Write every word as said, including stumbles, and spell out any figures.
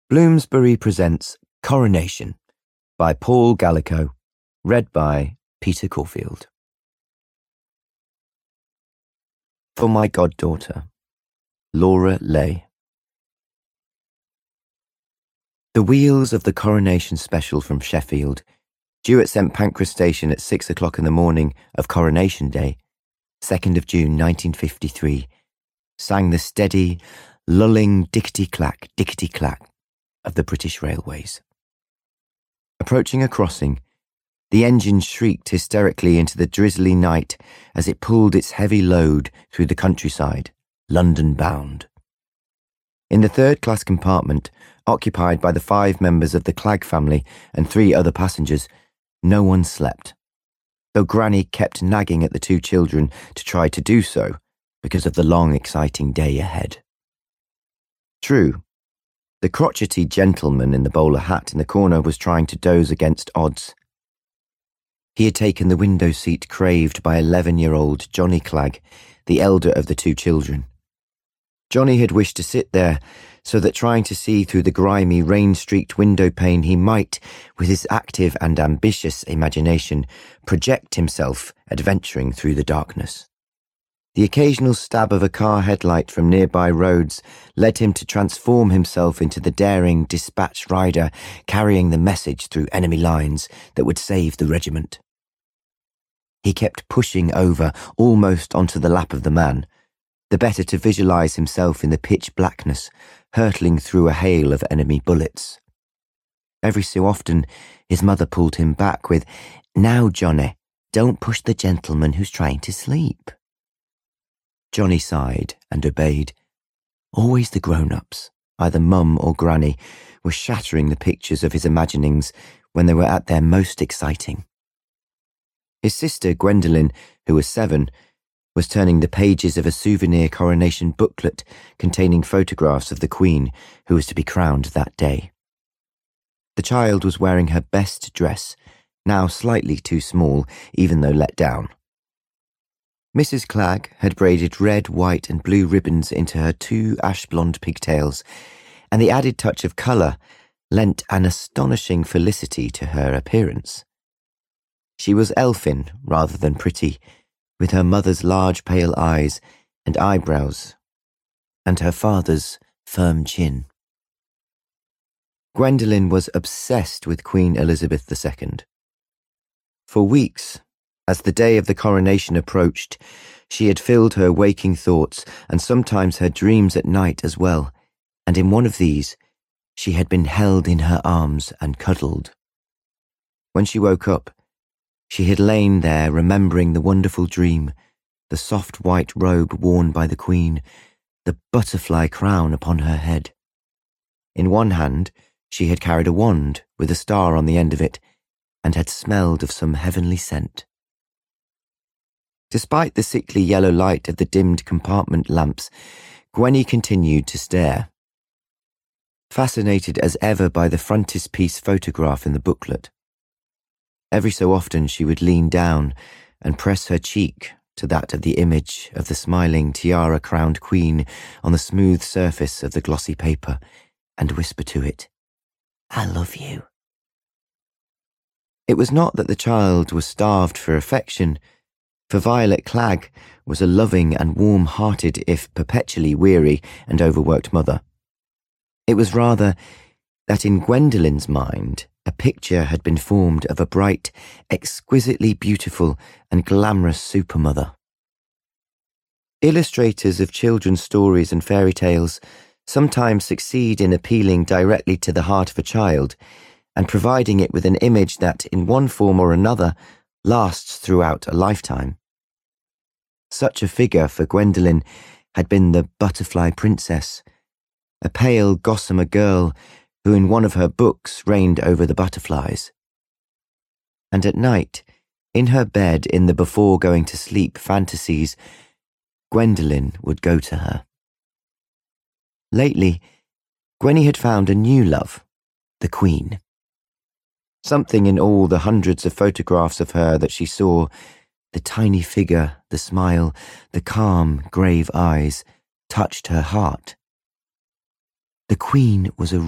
Bloomsbury presents Coronation by Paul Gallico, read by Peter Caulfield. For my goddaughter, Laura Leigh. The wheels of the Coronation Special from Sheffield, due at St Pancras Station at six o'clock in the morning of Coronation Day, second of June nineteen fifty-three, sang the steady, lulling dickety-clack, dickety-clack of the British Railways. Approaching a crossing, the engine shrieked hysterically into the drizzly night as it pulled its heavy load through the countryside, London-bound. In the third-class compartment, occupied by the five members of the Clegg family and three other passengers, no one slept, though Granny kept nagging at the two children to try to do so because of the long, exciting day ahead. True, the crotchety gentleman in the bowler hat in the corner was trying to doze against odds. He had taken the window seat craved by eleven-year-old Johnny Clegg, the elder of the two children. Johnny had wished to sit there so that trying to see through the grimy, rain-streaked window pane he might, with his active and ambitious imagination, project himself adventuring through the darkness. The occasional stab of a car headlight from nearby roads led him to transform himself into the daring dispatch rider carrying the message through enemy lines that would save the regiment. He kept pushing over almost onto the lap of the man, the better to visualize himself in the pitch blackness, hurtling through a hail of enemy bullets. Every so often, his mother pulled him back with, "Now, Johnny, don't push the gentleman who's trying to sleep." Johnny sighed and obeyed. Always the grown-ups, either Mum or Granny, were shattering the pictures of his imaginings when they were at their most exciting. His sister, Gwendolen, who was seven, was turning the pages of a souvenir coronation booklet containing photographs of the Queen who was to be crowned that day. The child was wearing her best dress, now slightly too small, even though let down. Missus Clegg had braided red, white and blue ribbons into her two ash-blonde pigtails, and the added touch of colour lent an astonishing felicity to her appearance. She was elfin rather than pretty, with her mother's large pale eyes and eyebrows, and her father's firm chin. Gwendolen was obsessed with Queen Elizabeth the Second. For weeks, as the day of the coronation approached, she had filled her waking thoughts and sometimes her dreams at night as well, and in one of these, she had been held in her arms and cuddled. When she woke up, she had lain there remembering the wonderful dream, the soft white robe worn by the Queen, the butterfly crown upon her head. In one hand, she had carried a wand with a star on the end of it, and had smelled of some heavenly scent. Despite the sickly yellow light of the dimmed compartment lamps, Gwenny continued to stare, fascinated as ever by the frontispiece photograph in the booklet. Every so often she would lean down and press her cheek to that of the image of the smiling tiara-crowned Queen on the smooth surface of the glossy paper, and whisper to it, "I love you." It was not that the child was starved for affection, for Violet Clegg was a loving and warm-hearted, if perpetually weary and overworked mother. It was rather that in Gwendolen's mind a picture had been formed of a bright, exquisitely beautiful and glamorous supermother. Illustrators of children's stories and fairy tales sometimes succeed in appealing directly to the heart of a child and providing it with an image that, in one form or another, lasts throughout a lifetime. Such a figure for Gwendolen had been the Butterfly Princess, a pale gossamer girl who in one of her books reigned over the butterflies. And at night, in her bed in the before going to sleep fantasies, Gwendolen would go to her. Lately, Gwenny had found a new love, the Queen. Something in all the hundreds of photographs of her that she saw, the tiny figure, the smile, the calm, grave eyes, touched her heart. The Queen was a